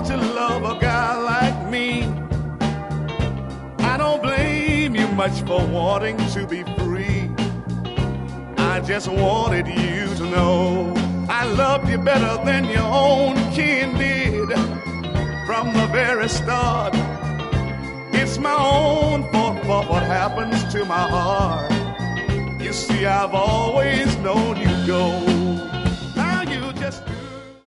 to love a guy like me. I don't blame you much for wanting to be free. I just wanted you to know I loved you better than your own kin did from the very start. It's my own fault for what happens to my heart. You see, I've always known you'd go